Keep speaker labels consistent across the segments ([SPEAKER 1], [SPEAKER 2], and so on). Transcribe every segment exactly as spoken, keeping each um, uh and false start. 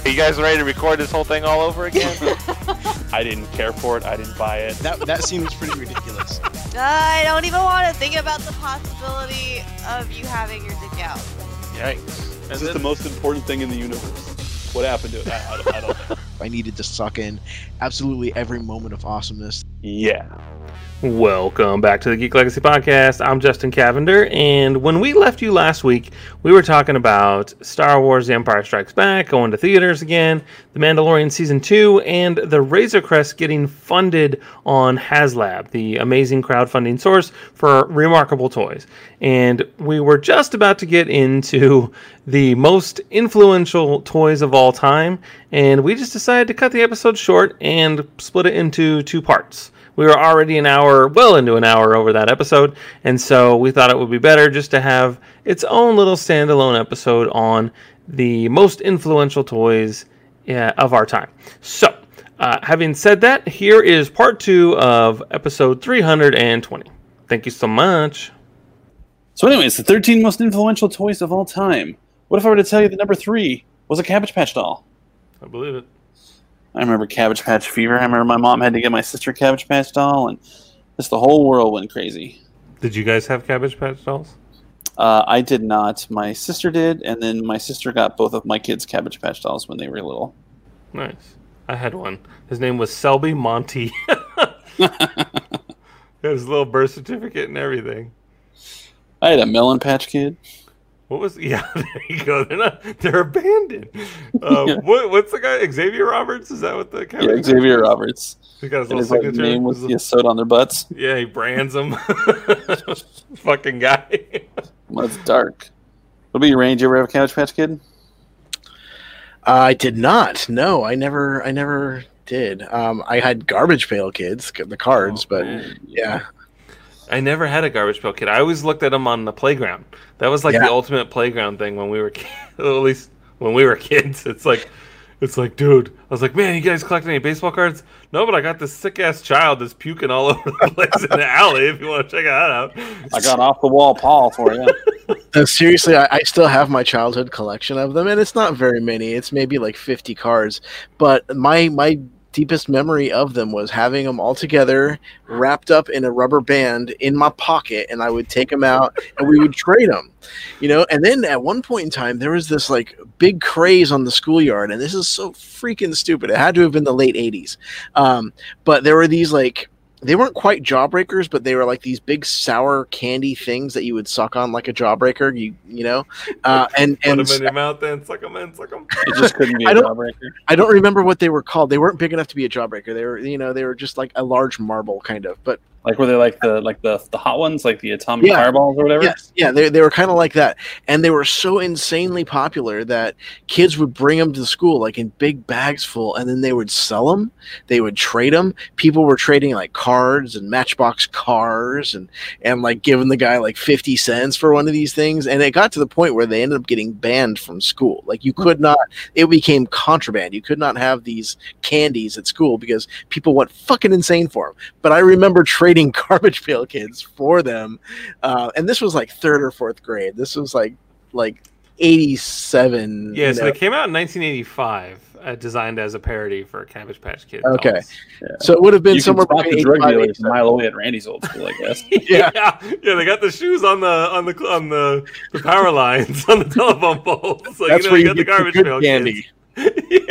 [SPEAKER 1] Are you guys ready to record this whole thing all over again?
[SPEAKER 2] I didn't care for it. I didn't buy it.
[SPEAKER 3] That that seems pretty ridiculous.
[SPEAKER 4] I don't even want to think about the possibility of you having your dick out.
[SPEAKER 1] Yikes.
[SPEAKER 2] This
[SPEAKER 1] And
[SPEAKER 2] is
[SPEAKER 1] then-
[SPEAKER 2] the most important thing in the universe. What happened to it? I, I, don't, I don't know.
[SPEAKER 3] I needed to suck in absolutely every moment of awesomeness.
[SPEAKER 2] Yeah.
[SPEAKER 5] Welcome back to the Geek Legacy Podcast. I'm Justin Cavender, and when we left you last week, we were talking about Star Wars The Empire Strikes Back, going to theaters again, The Mandalorian Season two, and the Razor Crest getting funded on HasLab, the amazing crowdfunding source for remarkable toys. And we were just about to get into the most influential toys of all time, and we just decided to cut the episode short and split it into two parts. We were already an hour, well into an hour over that episode, and so we thought it would be better just to have its own little standalone episode on the most influential toys yeah, of our time. So, uh, having said that, here is part two of episode three hundred twenty. Thank you so much.
[SPEAKER 2] So anyways, the thirteen most influential toys of all time. What if I were to tell you that number three was a Cabbage Patch doll?
[SPEAKER 5] I believe it.
[SPEAKER 2] I remember Cabbage Patch fever. I remember my mom had to get my sister a Cabbage Patch doll, and just the whole world went crazy.
[SPEAKER 5] Did you guys have Cabbage Patch dolls?
[SPEAKER 2] Uh, I did not. My sister did, and then my sister got both of my kids Cabbage Patch dolls when they were little.
[SPEAKER 5] Nice. I had one. His name was Selby Monty. He had his little birth certificate and everything.
[SPEAKER 2] I had a Melon Patch Kid.
[SPEAKER 5] What was? Yeah, there you go. They're not. They're abandoned. Uh,
[SPEAKER 2] Yeah.
[SPEAKER 5] what, what's the guy? Xavier Roberts? Is that what the Cabbage
[SPEAKER 2] Yeah,
[SPEAKER 5] Patch
[SPEAKER 2] Xavier
[SPEAKER 5] is?
[SPEAKER 2] Roberts.
[SPEAKER 5] He got his
[SPEAKER 2] And
[SPEAKER 5] little
[SPEAKER 2] his like,
[SPEAKER 5] signature.
[SPEAKER 2] name was
[SPEAKER 5] His
[SPEAKER 2] the soda on their butts.
[SPEAKER 5] little- yeah, he brands them. Fucking guy.
[SPEAKER 2] Well, it's dark. What about you, Rain? Did you ever have a Cabbage Patch Kid?
[SPEAKER 3] I did not. No, I never. I never did. Um, I had Garbage Pail Kids, the cards,
[SPEAKER 5] Oh,
[SPEAKER 3] but
[SPEAKER 5] man.
[SPEAKER 3] yeah.
[SPEAKER 5] I never had a Garbage Pail Kid. I always looked at them on the playground. That was like
[SPEAKER 3] Yeah.
[SPEAKER 5] the ultimate playground thing when we were kids. At least when we were kids. It's like, it's like, dude. I was like, man, you guys collect any baseball cards? No, but I got this sick ass child that's puking all over the place in the alley. If you want to check that out.
[SPEAKER 2] I got off the wall Paul for you.
[SPEAKER 3] Uh, seriously, I, I still have my childhood collection of them, and it's not very many. It's maybe like fifty cards. But my my deepest memory of them was having them all together, wrapped up in a rubber band in my pocket, and I would take them out and we would trade them. You know, and then at one point in time, there was this like big craze on the schoolyard, and this is so freaking stupid. It had to have been the late eighties. Um, but there were these like, they weren't quite jawbreakers, but they were like these big sour candy things that you would suck on like a jawbreaker, you you know? Uh, and
[SPEAKER 5] Put
[SPEAKER 3] and
[SPEAKER 5] them in your mouth then. Suck them in. Suck them.
[SPEAKER 2] It just couldn't be a
[SPEAKER 3] I don't-
[SPEAKER 2] jawbreaker.
[SPEAKER 3] I don't remember what they were called. They weren't big enough to be a jawbreaker. They were, you know, they were just like a large marble kind of. But
[SPEAKER 2] Like were they like the like the the hot ones, like the atomic
[SPEAKER 3] Yeah.
[SPEAKER 2] fireballs or whatever?
[SPEAKER 3] yes, yeah, they they were kind of like that, and they were so insanely popular that kids would bring them to school like in big bags full, and then they would sell them. They would trade them. People were trading like cards and Matchbox cars, and and like giving the guy like fifty cents for one of these things. And it got to the point where they ended up getting banned from school. Like you could not. It became contraband. You could not have these candies at school because people went fucking insane for them. But I remember trading Garbage Pail Kids for them, uh, and this was like third or fourth grade. This was like like eighty-seven.
[SPEAKER 5] Yeah,
[SPEAKER 3] you
[SPEAKER 5] so
[SPEAKER 3] know.
[SPEAKER 5] they came out in nineteen eighty-five, uh, designed as a parody for Cabbage Patch Kid.
[SPEAKER 3] Okay.
[SPEAKER 5] dolls.
[SPEAKER 3] So it would have been
[SPEAKER 2] You
[SPEAKER 3] somewhere
[SPEAKER 2] could spot
[SPEAKER 3] between
[SPEAKER 2] the drug
[SPEAKER 3] eighty-five,
[SPEAKER 2] dealers a
[SPEAKER 3] eighty-seven.
[SPEAKER 2] mile away at Randy's old school, I guess.
[SPEAKER 3] Yeah.
[SPEAKER 5] yeah, yeah, they got the shoes on the on the on the, the power lines on the telephone poles. So
[SPEAKER 3] That's
[SPEAKER 5] you know
[SPEAKER 3] where
[SPEAKER 5] you
[SPEAKER 3] you
[SPEAKER 5] got the
[SPEAKER 3] get the
[SPEAKER 5] garbage
[SPEAKER 3] good
[SPEAKER 5] pail
[SPEAKER 3] candy.
[SPEAKER 5] kids.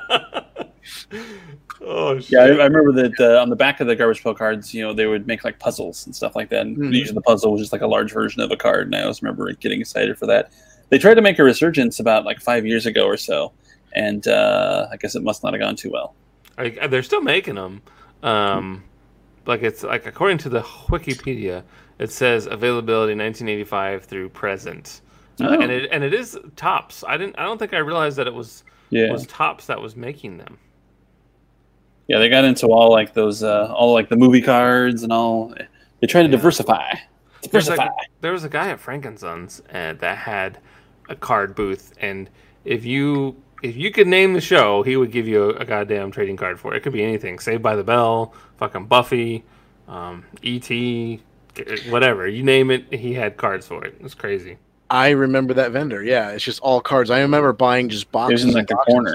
[SPEAKER 5] yeah. Oh shit.
[SPEAKER 2] Yeah, I, I remember that uh, on the back of the garbage pail cards, you know, they would make like puzzles and stuff like that. And
[SPEAKER 3] Mhm.
[SPEAKER 2] usually the puzzle was just like a large version of a card, and I always remember getting excited for that. They tried to make a resurgence about like five years ago or so, and uh, I guess it must not have gone too well.
[SPEAKER 5] I, they're still making them. Um, like it's like according to the Wikipedia, it says availability nineteen eighty-five through present, uh,
[SPEAKER 2] Oh.
[SPEAKER 5] and it and it is Tops. I didn't. I don't think I realized that it was
[SPEAKER 2] Yeah,
[SPEAKER 5] was Tops that was making them.
[SPEAKER 2] yeah, they got into all like those, uh, all like the movie cards and all. They tried to
[SPEAKER 5] Yeah.
[SPEAKER 2] diversify.
[SPEAKER 5] There's
[SPEAKER 2] Diversify.
[SPEAKER 5] like, there was a guy at Frankensons uh, that had a card booth, and if you if you could name the show, he would give you a, a goddamn trading card for it. It could be anything: Saved by the Bell, fucking Buffy, um, E T, whatever you name it. He had cards for it. It was crazy.
[SPEAKER 3] I remember that vendor. Yeah, it's just all cards. I remember buying just boxes.
[SPEAKER 2] in, like,
[SPEAKER 3] and
[SPEAKER 2] the
[SPEAKER 3] boxes.
[SPEAKER 2] corner.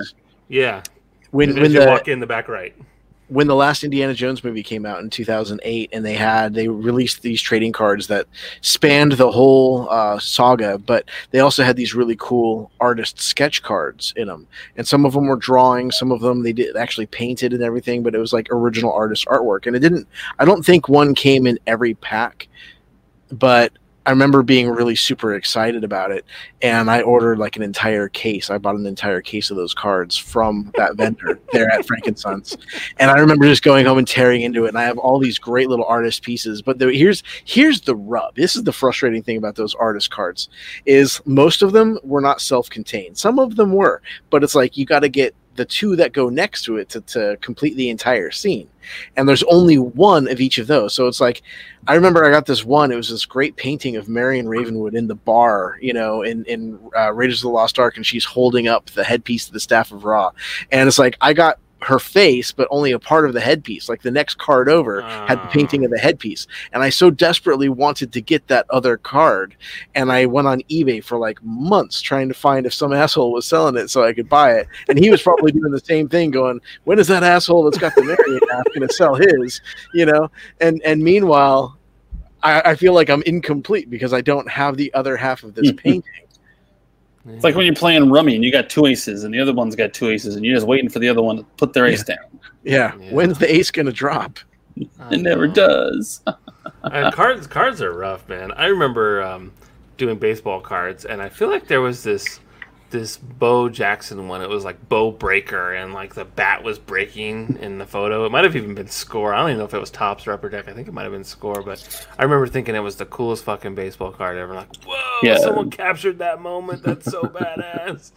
[SPEAKER 5] Yeah.
[SPEAKER 3] When
[SPEAKER 5] And
[SPEAKER 3] when
[SPEAKER 5] as you
[SPEAKER 3] the
[SPEAKER 5] walk in the back right.
[SPEAKER 3] when the last Indiana Jones movie came out in two thousand eight, and they had they released these trading cards that spanned the whole uh, saga, but they also had these really cool artist sketch cards in them, and some of them were drawings, some of them they did actually painted and everything, but it was like original artist artwork, and it didn't. I don't think one came in every pack, but I remember being really super excited about it, and I ordered like an entire case. I bought an entire case of those cards from that vendor there at Frankensons, and I remember just going home and tearing into it. And I have all these great little artist pieces. But the, here's here's the rub. This is the frustrating thing about those artist cards: is most of them were not self-contained. Some of them were, but it's like you got to get the two that go next to it to, to complete the entire scene. And there's only one of each of those. So it's like, I remember I got this one, it was this great painting of Marion Ravenwood in the bar, you know, in, in uh, Raiders of the Lost Ark, and she's holding up the headpiece of the Staff of Ra. And it's like, I got her face, but only a part of the headpiece. Like the next card over uh. had the painting of the headpiece. And I so desperately wanted to get that other card. And I went on eBay for like months trying to find if some asshole was selling it so I could buy it. And he was probably doing the same thing, going, when is that asshole that's got the Marion half going to sell his, you know? And, and meanwhile, I, I feel like I'm incomplete because I don't have the other half of this painting.
[SPEAKER 2] It's like when you're playing rummy and you got two aces and the other one's got two aces and you're just waiting for the other one to put their ace
[SPEAKER 3] yeah.
[SPEAKER 2] down.
[SPEAKER 3] Yeah. yeah. When's the ace going to drop?
[SPEAKER 2] It never does.
[SPEAKER 5] And cards cards are rough, man. I remember um, doing baseball cards, and I feel like there was this this Bo Jackson one. It was like Bo Breaker, and like the bat was breaking in the photo. It might have even been Score. I don't even know if it was Topps or Upper Deck. I think it might have been Score, but I remember thinking it was the coolest fucking baseball card ever. Like, whoa, yeah. Someone captured that moment. That's so badass.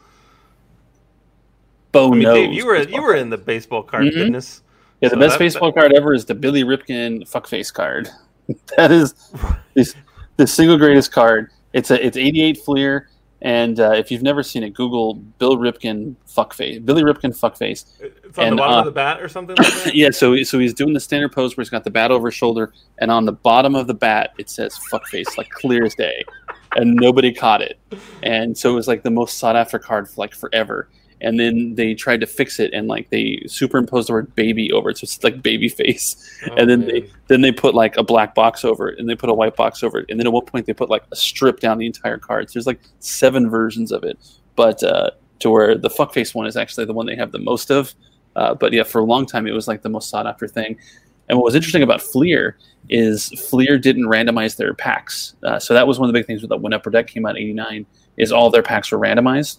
[SPEAKER 2] Bo
[SPEAKER 5] I mean,
[SPEAKER 2] knows.
[SPEAKER 5] Dave, you were you were in the baseball card mm-hmm. business.
[SPEAKER 2] Yeah, the so best that, baseball that... card ever is the Billy Ripken fuckface card. That is is the single greatest card. It's a it's eighty-eight Fleer. And uh, if you've never seen it, Google Bill Ripken fuckface. Billy Ripken fuckface.
[SPEAKER 5] It's on
[SPEAKER 2] and,
[SPEAKER 5] the bottom
[SPEAKER 2] uh,
[SPEAKER 5] of the bat or something like that?
[SPEAKER 2] Yeah, so so he's doing the standard pose where he's got the bat over his shoulder, and on the bottom of the bat, it says fuckface, like clear as day. And nobody caught it. And so it was like the most sought-after card for like forever. And then they tried to fix it, and like they superimposed the word baby over it, so it's like baby face. Oh, and then man. they then they put like a black box over it, and they put a white box over it, and then at one point they put like a strip down the entire card. So there's like seven versions of it, but uh, to where the fuckface one is actually the one they have the most of. Uh, but yeah, for a long time it was like the most sought after thing. And what was interesting about Fleer is Fleer didn't randomize their packs, uh, so that was one of the big things with when Upper Deck came out in eighty-nine is all their packs were randomized.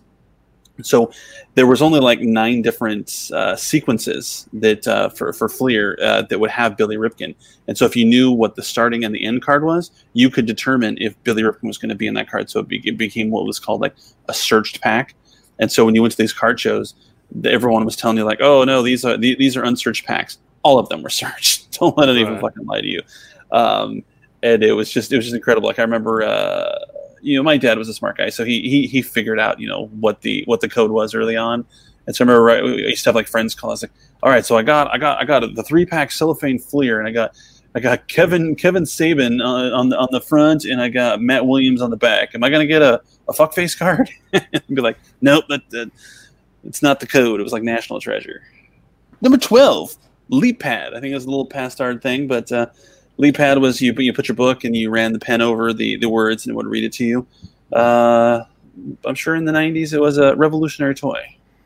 [SPEAKER 2] So there was only like nine different uh, sequences that uh, for for Fleer uh, that would have Billy Ripken, and so if you knew what the starting and the end card was, you could determine if Billy Ripken was going to be in that card. So it, be, it became what was called like a searched pack. And so when you went to these card shows, everyone was telling you like, "Oh no, these are these are unsearched packs." All of them were searched. Don't let anyone right. fucking lie to you. Um, and it was just it was just incredible. Like I remember. Uh, You know, my dad was a smart guy, so he he he figured out, you know, what the what the code was early on. And so I remember, right, we used to have like friends call us like, all right, so I got I got I got the three pack cellophane Fleer, and I got I got Kevin Kevin Saban on, on the on the front, and I got Matt Williams on the back. Am I gonna get a, a fuckface card? And be like, nope, that, that it's not the code. It was like National Treasure. Number twelve, Leap Pad. I think it was a little past our thing, but. Uh, Leap Pad was you you put your book and you ran the pen over the, the words and it would read it to you. Uh, I'm sure in the nineties it was a revolutionary toy.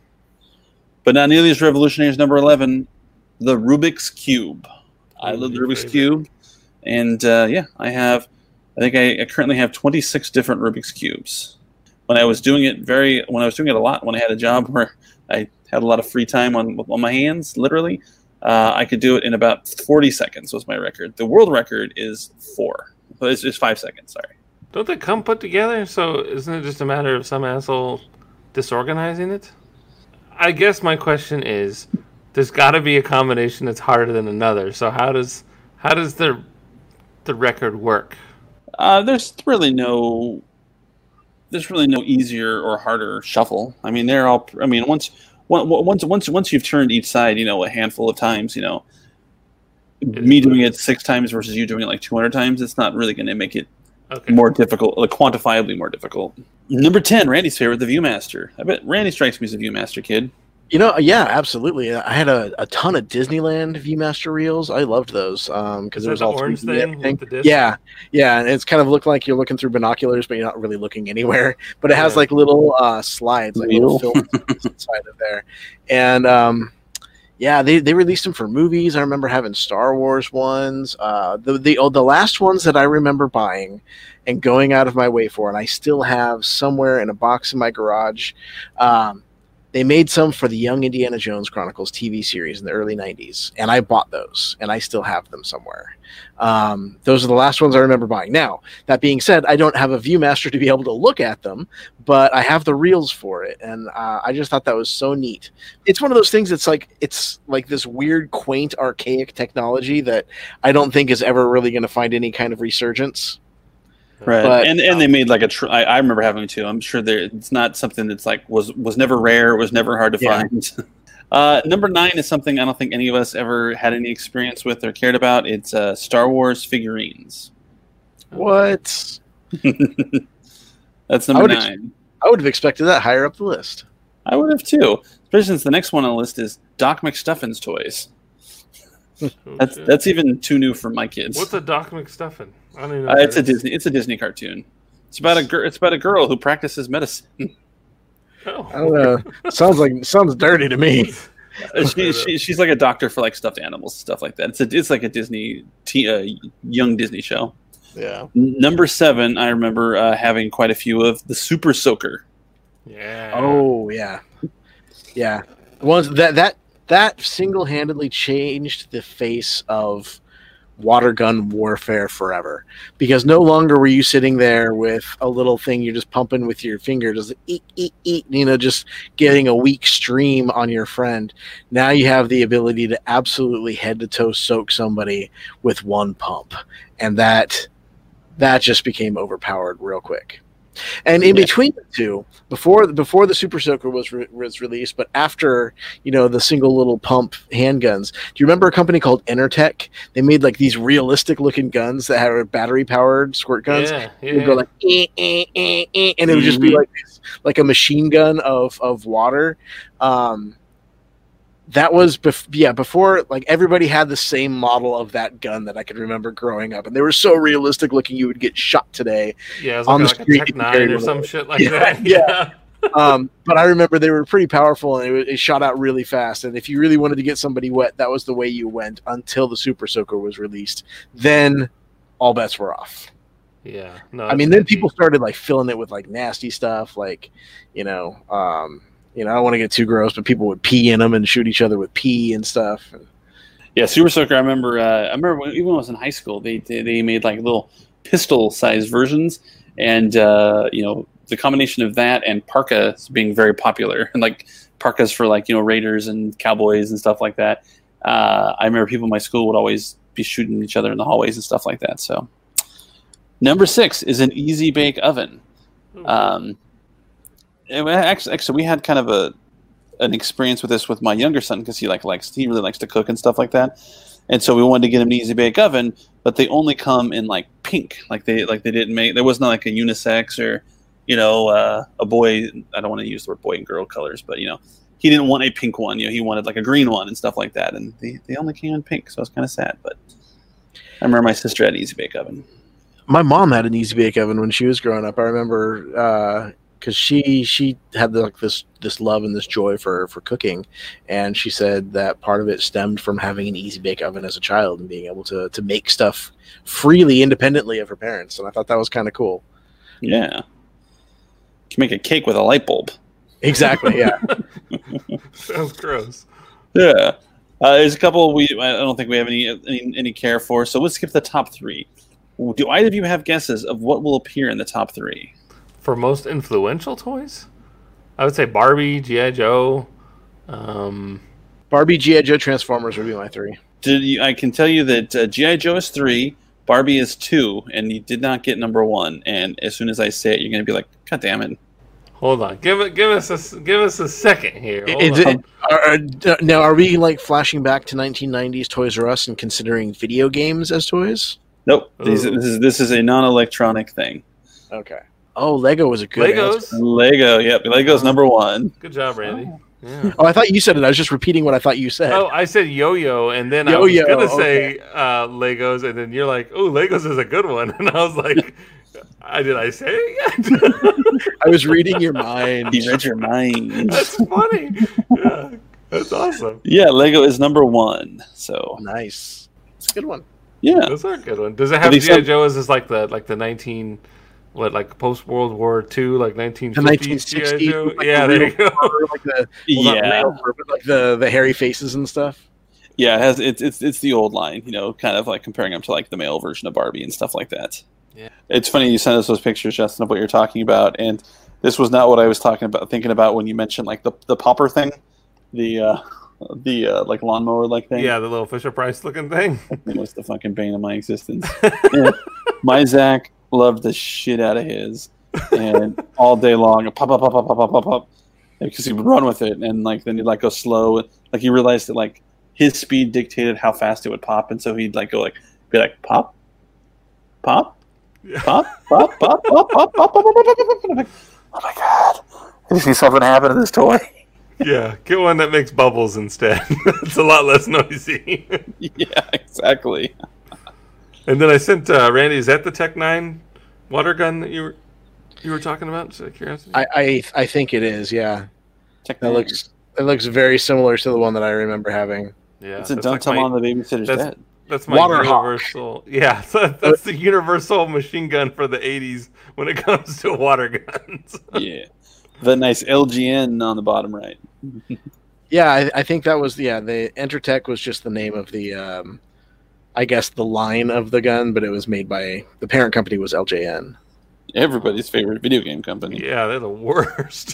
[SPEAKER 2] But not nearly as revolutionary as number eleven, the Rubik's Cube. I love the Rubik's Cube. And uh, yeah, I have, I think I, I currently have twenty-six different Rubik's Cubes. When I was doing it very, when I was doing it a lot, when I had a job where I had a lot of free time on, on my hands, literally, Uh, I could do it in about forty seconds was my record. The world record is four. It's, it's five seconds, sorry.
[SPEAKER 5] Don't they come put together? So isn't it just a matter of some asshole disorganizing it? I guess my question is, there's got to be a combination that's harder than another. So how does how does the the record work?
[SPEAKER 2] Uh, there's really no there's really no easier or harder shuffle. I mean, they're all. I mean, once. Once, once, once you've turned each side, you know, a handful of times, you know, me doing it six times versus you doing it like two hundred times, it's not really going to make it okay. more difficult, like quantifiably more difficult. Number ten, Randy's favorite, the Viewmaster. I bet Randy strikes me as a Viewmaster kid.
[SPEAKER 3] You know, yeah, absolutely. I had a, a ton of Disneyland Viewmaster reels. I loved those because um,
[SPEAKER 5] Is
[SPEAKER 3] it
[SPEAKER 5] that
[SPEAKER 3] was
[SPEAKER 5] the
[SPEAKER 3] all
[SPEAKER 5] orange
[SPEAKER 3] three D
[SPEAKER 5] thing
[SPEAKER 3] everything.
[SPEAKER 5] with the disc?
[SPEAKER 3] Yeah, yeah, and it's kind of looked like you're looking through binoculars, but you're not really looking anywhere. But it has
[SPEAKER 5] Yeah.
[SPEAKER 3] like little uh, slides, like little
[SPEAKER 2] Wheel.
[SPEAKER 3] films inside of there, and um, yeah, they, they released them for movies. I remember having Star Wars ones. Uh, the the oh, the last ones that I remember buying and going out of my way for, and I still have somewhere in a box in my garage. Um, They made some for the Young Indiana Jones Chronicles T V series in the early nineties, and I bought those, and I still have them somewhere. Um, those are the last ones I remember buying. Now, that being said, I don't have a Viewmaster to be able to look at them, but I have the reels for it, and uh, I just thought that was so neat. It's one of those things that's like, it's like this weird, quaint, archaic technology that I don't think is ever really going to find any kind of resurgence.
[SPEAKER 2] Right,
[SPEAKER 3] But,
[SPEAKER 2] and and
[SPEAKER 3] um,
[SPEAKER 2] they made like a. Tr- I, I remember having two. I'm sure there. It's not something that's like was was never rare. Was never hard to
[SPEAKER 3] Yeah.
[SPEAKER 2] find. Uh, number nine is something I don't think any of us ever had any experience with or cared about. It's uh, Star Wars figurines.
[SPEAKER 3] What?
[SPEAKER 2] That's
[SPEAKER 3] I
[SPEAKER 2] number
[SPEAKER 3] would ex-
[SPEAKER 2] nine.
[SPEAKER 3] I would have expected that higher up the list.
[SPEAKER 2] I would have too, especially since the next one on the list is Doc McStuffins toys.
[SPEAKER 5] Oh,
[SPEAKER 2] That's
[SPEAKER 5] shit.
[SPEAKER 2] that's even too new for my kids.
[SPEAKER 5] What's a Doc McStuffin? I don't even know.
[SPEAKER 2] Uh,
[SPEAKER 5] what
[SPEAKER 2] it's a
[SPEAKER 5] that is.
[SPEAKER 2] Disney. It's a Disney cartoon. It's about a girl. It's about a girl who practices medicine.
[SPEAKER 5] Oh.
[SPEAKER 3] I don't know. Sounds like sounds dirty to me.
[SPEAKER 2] she, she, she's like a doctor for like stuffed animals and stuff like that. It's a, it's like a Disney t- uh, young Disney show.
[SPEAKER 3] Yeah.
[SPEAKER 2] N- Number seven, I remember uh, having quite a few of the Super Soaker.
[SPEAKER 5] Yeah.
[SPEAKER 3] Oh yeah, yeah. Ones that that that single-handedly changed the face of water gun warfare forever, because no longer were you sitting there with a little thing you're just pumping with your finger, just eat, eat, eat, you know, just getting a weak stream on your friend. Now you have the ability to absolutely head to toe soak somebody with one pump, and that that just became overpowered real quick. And in
[SPEAKER 2] Yeah.
[SPEAKER 3] between the two, before before the Super Soaker was re- was released, but after, you know, the single little pump handguns, do you remember a company called Enertech? They made like these realistic looking guns that had battery powered squirt guns.
[SPEAKER 5] Yeah,
[SPEAKER 3] It would
[SPEAKER 5] yeah.
[SPEAKER 3] go like, eh, eh, eh, eh, and it would just be
[SPEAKER 2] Mhm.
[SPEAKER 3] like this, like a machine gun of of water. Um, that was bef- yeah before, like, everybody had the same model of that gun that I could remember growing up, and they were so realistic looking you would get shot today.
[SPEAKER 5] yeah, it's
[SPEAKER 3] on
[SPEAKER 5] like,
[SPEAKER 3] the
[SPEAKER 5] like a
[SPEAKER 3] street,
[SPEAKER 5] Tech
[SPEAKER 3] you
[SPEAKER 5] Nine
[SPEAKER 3] carry
[SPEAKER 5] or
[SPEAKER 3] one
[SPEAKER 5] some
[SPEAKER 3] of
[SPEAKER 5] shit like
[SPEAKER 3] Yeah,
[SPEAKER 5] that.
[SPEAKER 3] yeah. Um, but I remember they were pretty powerful, and it, it shot out really fast. And if you really wanted to get somebody wet, that was the way you went until the Super Soaker was released. Then all bets were off.
[SPEAKER 5] Yeah. No,
[SPEAKER 3] I mean, then people started like filling it with like nasty stuff, like, you know, um, you know, I don't want to get too gross, but people would pee in them and shoot each other with pee and stuff. And,
[SPEAKER 2] Yeah, Super Soaker. I remember. Uh, I remember when, even when I was in high school, they they, they made like little pistol-sized versions, and uh, you know, the combination of that and parkas being very popular, and like parkas for like, you know, Raiders and Cowboys and stuff like that. Uh, I remember people in my school would always be shooting each other in the hallways and stuff like that. So, number six is an easy bake oven. Um, and we- actually, actually, we had kind of a an experience with this with my younger son, because he like likes he really likes to cook and stuff like that, and so we wanted to get him an easy bake oven, but they only come in like pink, like they like they didn't make there wasn't like a unisex or, you know, uh, a boy. I don't want to use the word boy and girl colors, but, you know, he didn't want a pink one. You know, he wanted like a green one and stuff like that, and they, they only came in pink, so I was kind of sad. But I remember my sister had an easy bake oven.
[SPEAKER 3] my mom had an easy bake oven when she was growing up. I remember because she she had the, like this this love and this joy for for cooking, and she said that part of it stemmed from having an easy bake oven as a child and being able to to make stuff freely, independently of her parents. And I thought that was kind of cool.
[SPEAKER 2] Yeah, you can make a cake with a light bulb.
[SPEAKER 3] Exactly. Yeah.
[SPEAKER 5] Sounds gross.
[SPEAKER 2] Yeah. Uh, there's a couple we I don't think we have any, any any care for, so let's skip the top three. Do either of you have guesses of what will appear in the top three?
[SPEAKER 5] For most influential toys, I would say Barbie, G I. Joe. Um,
[SPEAKER 3] Barbie, G I. Joe, Transformers would be my three.
[SPEAKER 2] Did you, I can tell you that uh, G I. Joe is three, Barbie is two, and you did not get number one. And as soon as I say it, you're going to be like, "God damn it!"
[SPEAKER 5] hold on, give it, give us a, give us a second here. Hold
[SPEAKER 3] Is
[SPEAKER 5] on.
[SPEAKER 3] it, are, are, now, are we like flashing back to nineteen nineties Toys R Us and considering video games as toys?
[SPEAKER 2] Nope. These,
[SPEAKER 5] Ooh.
[SPEAKER 2] this is this is a non-electronic thing.
[SPEAKER 3] Okay. Oh, Lego was a good
[SPEAKER 5] Legos.
[SPEAKER 3] answer.
[SPEAKER 2] Lego. Yep. Lego's number one.
[SPEAKER 5] Good job, Randy. Yeah.
[SPEAKER 3] Oh, I thought you said it. I was just repeating what I thought you said.
[SPEAKER 5] Oh, I said yo-yo, and then
[SPEAKER 3] Yo-yo,
[SPEAKER 5] I was gonna
[SPEAKER 3] okay.
[SPEAKER 5] say uh, Legos, and then you're like, "Oh, Legos is a good one," and I was like, "I did I say it yet?"
[SPEAKER 3] I was reading your mind.
[SPEAKER 2] He read your mind.
[SPEAKER 5] That's funny. Yeah, that's awesome.
[SPEAKER 2] Yeah, Lego is number one. So
[SPEAKER 3] Nice. It's a good one.
[SPEAKER 2] yeah,
[SPEAKER 5] That's a good one. Does it have
[SPEAKER 2] But he
[SPEAKER 5] G I
[SPEAKER 2] said-
[SPEAKER 5] Joe as is like the like the nineteen what like post World War Two like nineteen
[SPEAKER 3] The
[SPEAKER 5] fifties
[SPEAKER 3] nineteen
[SPEAKER 5] G I
[SPEAKER 3] sixties.
[SPEAKER 5] Joe?
[SPEAKER 3] Like
[SPEAKER 5] Yeah,
[SPEAKER 3] the
[SPEAKER 5] there
[SPEAKER 3] real
[SPEAKER 5] you go.
[SPEAKER 3] fur, like the, well, not
[SPEAKER 2] yeah,
[SPEAKER 3] real fur, but like the, the hairy faces and stuff.
[SPEAKER 2] yeah. It has it's it's it's the old line, you know, kind of like comparing them to like the male version of Barbie and stuff like that.
[SPEAKER 5] Yeah.
[SPEAKER 2] It's funny you sent us those pictures, Justin, of what you're talking about, and this was not what I was talking about, thinking about when you mentioned like the the popper thing, the uh, the uh, like lawnmower like thing.
[SPEAKER 5] Yeah, the little Fisher Price looking thing.
[SPEAKER 2] It was the fucking bane of my existence. Yeah. My Zach loved the shit out of his, and all day long, pop, pop, pop, pop, pop, pop, pop, pop, because he would run with it, and like then he'd like go slow. Like he realized that like his speed dictated how fast it would pop, and so he'd like go like be like pop, pop, pop, pop, pop, pop, pop, pop, pop, pop, pop, pop, pop. I'm like, oh my god, I see something happen to this toy.
[SPEAKER 5] Yeah, get one that makes bubbles instead. It's a lot less noisy.
[SPEAKER 2] Yeah, exactly.
[SPEAKER 5] And then I sent uh, Randy. Is that the Tech Nine water gun that you were you were talking about? Just out of curiosity.
[SPEAKER 3] I, I I think it is. Yeah,
[SPEAKER 2] Check
[SPEAKER 3] that looks it looks very similar to the one that I remember having.
[SPEAKER 5] yeah,
[SPEAKER 2] It's a
[SPEAKER 5] that's
[SPEAKER 2] don't
[SPEAKER 5] like
[SPEAKER 2] tell
[SPEAKER 5] my-
[SPEAKER 2] mom the babysitter's
[SPEAKER 5] that's-
[SPEAKER 2] dead.
[SPEAKER 5] That's my
[SPEAKER 3] Waterhawk.
[SPEAKER 5] universal. Yeah, that's the universal machine gun for the eighties when it comes to water guns.
[SPEAKER 2] Yeah, the nice L G N on the bottom right.
[SPEAKER 3] Yeah, I, I think that was yeah. The Entertech was just the name of the, um, I guess the line of the gun, but it was made by the parent company was L J N.
[SPEAKER 2] Everybody's favorite video game company.
[SPEAKER 5] Yeah, they're the worst.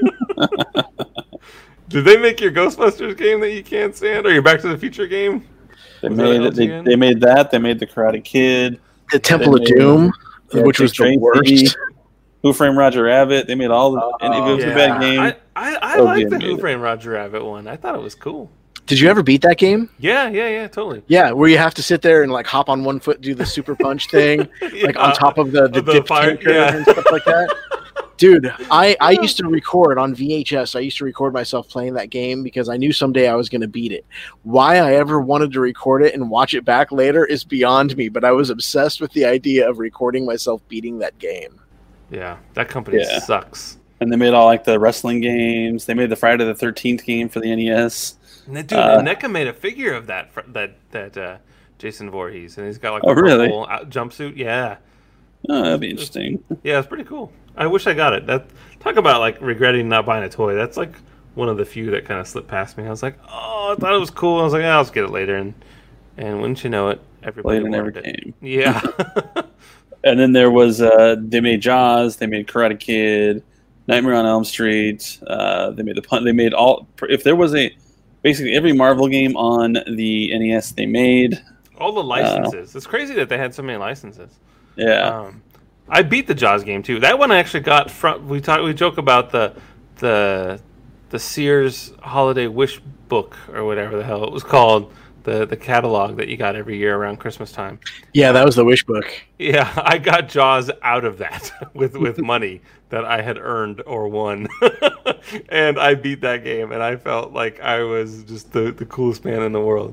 [SPEAKER 5] Did they make your Ghostbusters game that you can't stand, or your Back to the Future game?
[SPEAKER 2] They
[SPEAKER 5] Was that
[SPEAKER 2] made it. They,
[SPEAKER 5] L G N?
[SPEAKER 2] they made that. They made the Karate Kid.
[SPEAKER 3] The Temple
[SPEAKER 2] They
[SPEAKER 3] of
[SPEAKER 2] made-
[SPEAKER 3] Doom,
[SPEAKER 2] Yeah,
[SPEAKER 3] which
[SPEAKER 2] Dick
[SPEAKER 3] was the
[SPEAKER 2] Tracy,
[SPEAKER 3] worst.
[SPEAKER 2] Who Framed Roger Rabbit? They made all the. and if it was
[SPEAKER 3] yeah.
[SPEAKER 2] a bad game.
[SPEAKER 5] I, I, I
[SPEAKER 2] Oh,
[SPEAKER 5] like
[SPEAKER 2] yeah,
[SPEAKER 5] the
[SPEAKER 2] made
[SPEAKER 5] Who
[SPEAKER 2] it.
[SPEAKER 5] Framed Roger Rabbit one. I thought it was cool.
[SPEAKER 3] Did you ever beat that game?
[SPEAKER 5] Yeah, yeah, yeah, totally.
[SPEAKER 3] Yeah, where you have to sit there and like hop on one foot, do the super punch thing, like
[SPEAKER 5] Yeah.
[SPEAKER 3] on top of the the,
[SPEAKER 5] Of the
[SPEAKER 3] dipped
[SPEAKER 5] fire-
[SPEAKER 3] tanker
[SPEAKER 5] yeah.
[SPEAKER 3] and stuff like that. Dude, I, I used to record on V H S. I used to record myself playing that game because I knew someday I was going to beat it. Why I ever wanted to record it and watch it back later is beyond me, but I was obsessed with the idea of recording myself beating that game.
[SPEAKER 5] Yeah, that company
[SPEAKER 2] Yeah.
[SPEAKER 5] sucks.
[SPEAKER 2] And they made all like the wrestling games. They made the Friday the thirteenth game for the N E S.
[SPEAKER 5] And that dude,
[SPEAKER 2] Uh,
[SPEAKER 5] NECA made a figure of that fr- that that uh, Jason Voorhees, and he's got like
[SPEAKER 2] Oh,
[SPEAKER 5] a
[SPEAKER 2] really?
[SPEAKER 5] purple out- jumpsuit. Yeah,
[SPEAKER 2] Oh, that'd be interesting.
[SPEAKER 5] yeah, it's pretty cool. I wish I got it. That talk about like regretting not buying a toy. That's like one of the few that kind of slipped past me. I was like, oh, I thought it was cool. I was like, oh, I'll just get it later, and and wouldn't you know it, everybody
[SPEAKER 2] Played it never
[SPEAKER 5] wanted it.
[SPEAKER 2] came.
[SPEAKER 5] Yeah.
[SPEAKER 2] And then there was uh, they made Jaws. They made Karate Kid, Nightmare on Elm Street. Uh, they made the pun. They made all. If there was a basically every Marvel game on the N E S, they made.
[SPEAKER 5] All the licenses. It's crazy that they had so many licenses.
[SPEAKER 2] Yeah.
[SPEAKER 5] Um, I beat the Jaws game too. That one I actually got from. We talk. We joke about the the the Sears Holiday Wish Book or whatever the hell it was called. The the catalog that you got every year around Christmas time.
[SPEAKER 3] Yeah, that was the wish book.
[SPEAKER 5] Yeah, I got Jaws out of that with with money that I had earned or won, and I beat that game, and I felt like I was just the the coolest man in the world.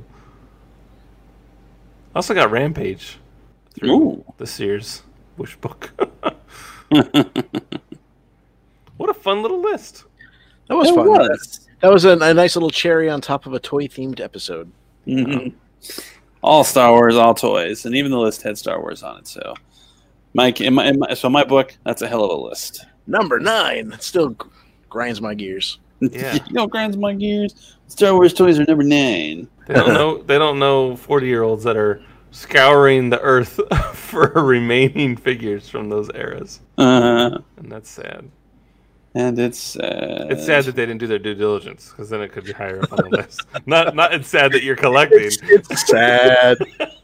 [SPEAKER 5] I also got Rampage through
[SPEAKER 2] Ooh.
[SPEAKER 5] the Sears Wish Book. What a fun little list.
[SPEAKER 3] That was
[SPEAKER 2] It
[SPEAKER 3] fun.
[SPEAKER 2] was.
[SPEAKER 3] That was a, a nice little cherry on top of a toy themed episode.
[SPEAKER 2] Mhm. All Star Wars, all toys, and even the list had Star Wars on it. So, Mike, in my, in my so my book, that's a hell of a list.
[SPEAKER 3] Number nine. It still g- grinds my gears.
[SPEAKER 5] Yeah.
[SPEAKER 2] You know, grinds my gears. Star Wars toys are number nine.
[SPEAKER 5] They don't know. They don't know forty-year-olds that are scouring the earth for remaining figures from those eras,
[SPEAKER 2] Uh,
[SPEAKER 5] and that's sad.
[SPEAKER 2] and it's uh,
[SPEAKER 5] It's sad that they didn't do their due diligence, because then it could be higher up on the list. Not, not. It's sad that you're collecting.
[SPEAKER 3] It's, it's sad.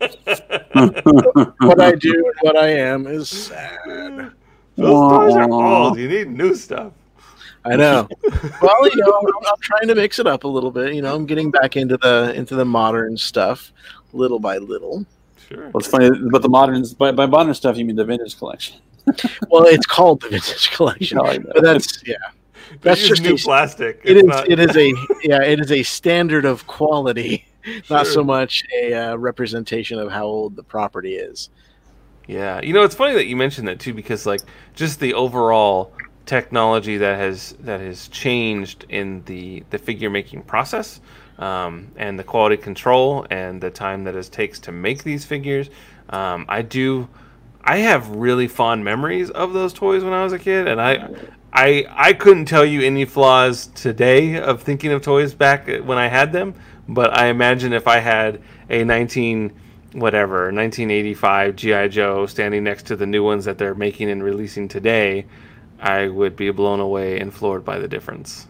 [SPEAKER 3] What I do and what I am is sad.
[SPEAKER 5] Those toys are old. You need new stuff.
[SPEAKER 3] I know. Well, you know, I'm, I'm trying to mix it up a little bit. You know, I'm getting back into the into the modern stuff, little by little.
[SPEAKER 5] Sure.
[SPEAKER 2] Well, it's funny, but the moderns by, by modern stuff you mean the vintage collection.
[SPEAKER 3] Well, it's called the vintage collection,
[SPEAKER 2] No, I know.
[SPEAKER 3] but that's yeah. That's
[SPEAKER 5] use
[SPEAKER 3] just
[SPEAKER 5] new
[SPEAKER 3] a,
[SPEAKER 5] plastic.
[SPEAKER 3] It
[SPEAKER 5] It's
[SPEAKER 3] is.
[SPEAKER 5] not-
[SPEAKER 3] It is a yeah. It is a standard of quality, not
[SPEAKER 5] Sure.
[SPEAKER 3] so much a uh, representation of how old the property is.
[SPEAKER 5] Yeah, you know, it's funny that you mentioned that too, because like just the overall technology that has that has changed in the the figure making process, um, and the quality control and the time that it takes to make these figures. Um, I do, I have really fond memories of those toys when I was a kid, and I, I, I couldn't tell you any flaws today of thinking of toys back when I had them. But I imagine if I had a nineteen whatever nineteen eighty-five G I Joe standing next to the new ones that they're making and releasing today, I would be blown away and floored by the difference.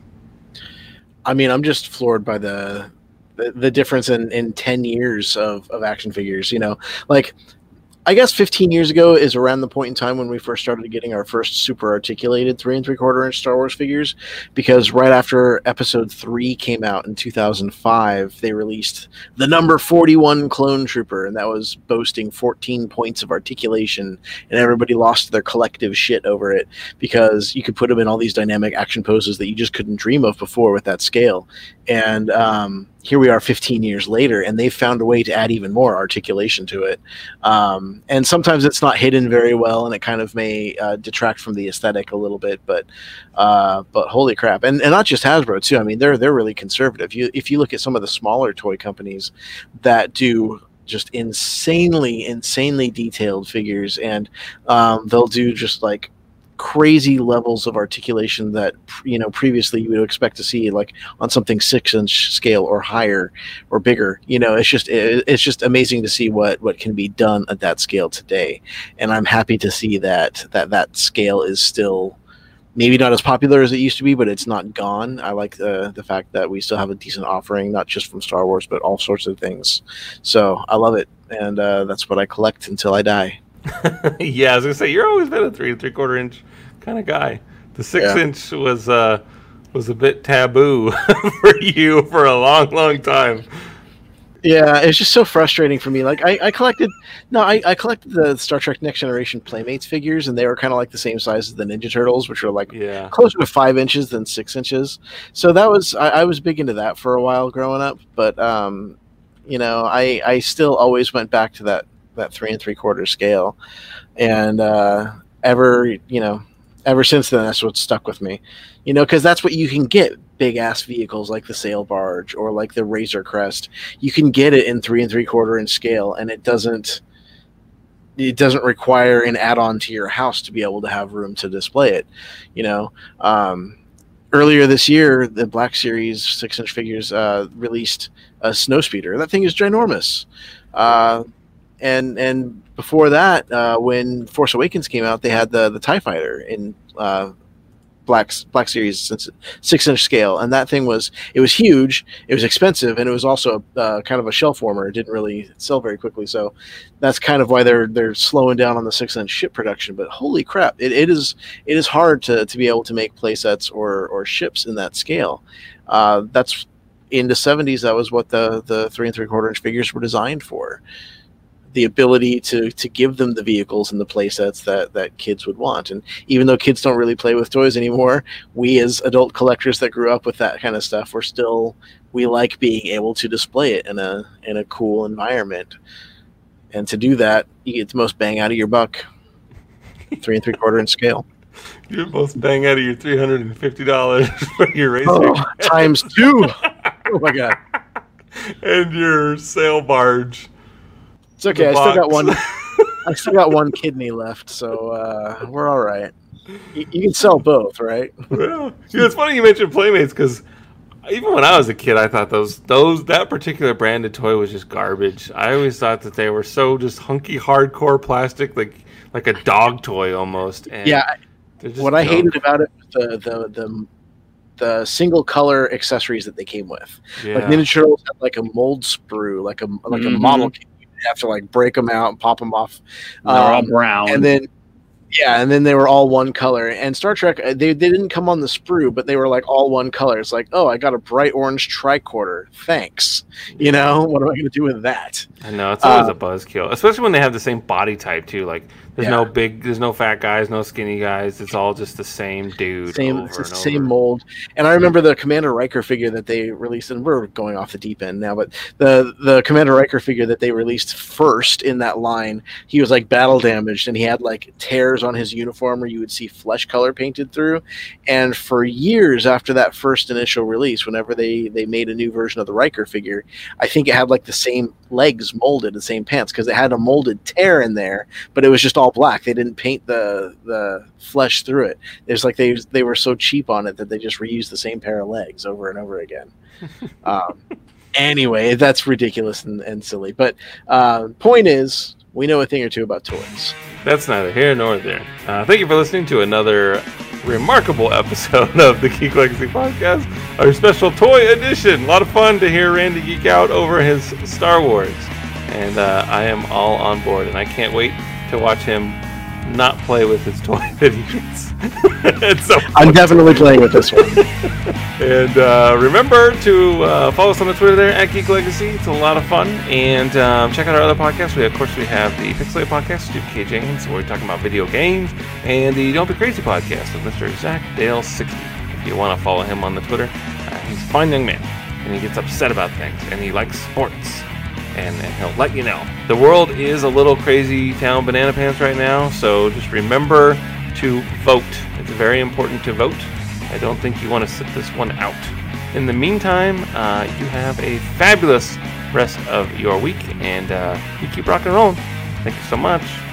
[SPEAKER 3] I mean, I'm just floored by the the, the difference in, in ten years of, of action figures. You know, like I guess fifteen years ago is around the point in time when we first started getting our first super articulated three and three quarter inch Star Wars figures, because right after Episode three came out in two thousand five, they released the number forty-one Clone Trooper, and that was boasting fourteen points of articulation, and everybody lost their collective shit over it because you could put them in all these dynamic action poses that you just couldn't dream of before with that scale. And um, here we are fifteen years later, and they've found a way to add even more articulation to it. Um, and sometimes it's not hidden very well, and it kind of may uh, detract from the aesthetic a little bit. But uh, but holy crap! And and not just Hasbro too. I mean, they're they're really conservative. You if you look at some of the smaller toy companies that do just insanely insanely detailed figures, and um, they'll do just like crazy levels of articulation that, you know, previously you would expect to see like on something six inch scale or higher or bigger. You know, it's just it, it's just amazing to see what what can be done at that scale today, and I'm happy to see that that that scale is still maybe not as popular as it used to be, but it's not gone. I like the the fact that we still have a decent offering, not just from Star Wars, but all sorts of things. So I love it, and uh, that's what I collect until I die.
[SPEAKER 5] Yeah, I was gonna say you're always been a three and three quarter inch kind of guy. The six
[SPEAKER 3] Yeah.
[SPEAKER 5] inch was uh was a bit taboo for you for a long, long time.
[SPEAKER 3] Yeah, it's just so frustrating for me. Like I, I collected, no, I, I collected the Star Trek Next Generation Playmates figures, and they were kind of like the same size as the Ninja Turtles, which were like
[SPEAKER 5] Yeah.
[SPEAKER 3] closer to five inches than six inches. So that was I, I was big into that for a while growing up. But um, you know, I I still always went back to that that three and three quarter scale, and uh, ever you know. Ever since then, that's what stuck with me, you know, because that's what you can get. Big ass vehicles like the Sail Barge or like the Razor Crest, you can get it in three and three quarter inch scale, and it doesn't it doesn't require an add-on to your house to be able to have room to display it. You know, um, earlier this year, the Black Series six inch figures uh, released a Snowspeeder. That thing is ginormous. Uh, and and before that, uh, when Force Awakens came out, they had the the TIE Fighter in uh, Black Black Series six inch scale, and that thing was it was huge, it was expensive, and it was also uh, kind of a shelf warmer. It didn't really sell very quickly, so that's kind of why they're they're slowing down on the six inch ship production. But holy crap, it, it is it is hard to, to be able to make play sets or or ships in that scale. Uh, that's in the seventies. That was what the the three and three quarter inch figures were designed for. The ability to to give them the vehicles and the play sets that that kids would want. And even though kids don't really play with toys anymore, we as adult collectors that grew up with that kind of stuff, we're still we like being able to display it in a in a cool environment. And to do that, you get the most bang out of your buck. Three and three quarter inch scale.
[SPEAKER 5] You're most bang out of your three hundred and fifty dollars for your Razor
[SPEAKER 3] Oh, times two. Oh my god.
[SPEAKER 5] and your Sail Barge.
[SPEAKER 3] It's okay. I
[SPEAKER 5] The
[SPEAKER 3] still got
[SPEAKER 5] box.
[SPEAKER 3] one. I still got one kidney left, so uh, we're all right. You, you can sell both, right?
[SPEAKER 5] Well, you know, it's funny you mentioned Playmates because even when I was a kid, I thought those those that particular branded toy was just garbage. I always thought that they were so just hunky, hardcore plastic, like like a dog toy almost. And
[SPEAKER 3] Yeah.
[SPEAKER 5] they're just
[SPEAKER 3] What I
[SPEAKER 5] dumb.
[SPEAKER 3] hated about it was the the the, the single color accessories that they came with.
[SPEAKER 5] yeah.
[SPEAKER 3] Like Ninja Turtles had like a mold sprue, like a like
[SPEAKER 2] Mhm.
[SPEAKER 3] a model kit. You'd have to like break them out and pop them off.
[SPEAKER 2] They're all
[SPEAKER 3] Um,
[SPEAKER 2] brown.
[SPEAKER 3] and then yeah, and then they were all one color. And Star Trek, uh, they, they didn't come on the sprue, but they were like all one color. It's like, oh, I got a bright orange tricorder. Thanks. You know, what am I going to do with that?
[SPEAKER 5] I know it's always
[SPEAKER 3] uh,
[SPEAKER 5] a buzzkill, especially when they have the same body type too. Like There's
[SPEAKER 3] Yeah.
[SPEAKER 5] no big, there's no fat guys, no skinny guys. It's all just the same dude.
[SPEAKER 3] Same,
[SPEAKER 5] over
[SPEAKER 3] it's the
[SPEAKER 5] and
[SPEAKER 3] same
[SPEAKER 5] over.
[SPEAKER 3] mold. And I remember the Commander Riker figure that they released, and we're going off the deep end now, but the the Commander Riker figure that they released first in that line, he was like battle damaged, and he had like tears on his uniform where you would see flesh color painted through. And for years after that first initial release, whenever they they made a new version of the Riker figure, I think it had like the same legs molded, the same pants, because it had a molded tear in there, but it was just all black. They didn't paint the the flesh through it. There's like they they were so cheap on it that they just reused the same pair of legs over and over again. um, anyway, that's ridiculous and, and silly. But uh, point is, we know a thing or two about toys.
[SPEAKER 5] That's neither here nor there. Uh, thank you for listening to another remarkable episode of the Geek Legacy Podcast, our special toy edition. A lot of fun to hear Randy geek out over his Star Wars. And uh, I am all on board, and I can't wait to watch him not play with his toy that he gets. It's so
[SPEAKER 3] I'm definitely playing with this one.
[SPEAKER 5] And uh, remember to uh, follow us on the Twitter there at Geek Legacy. It's a lot of fun. And um, check out our other podcasts. We, of course, we have the Pixelated Podcast, Steve K. James, where we're talking about video games, and the Don't Be Crazy Podcast with Mister Zach Dale sixty. If you want to follow him on the Twitter, uh, he's a fine young man, and he gets upset about things, and he likes sports. And, and he'll let you know. The world is a little crazy town banana pants right now, so just remember to vote. It's very important to vote. I don't think you want to sit this one out. In the meantime, uh, you have a fabulous rest of your week, and uh, you keep rock and rolling. Thank you so much.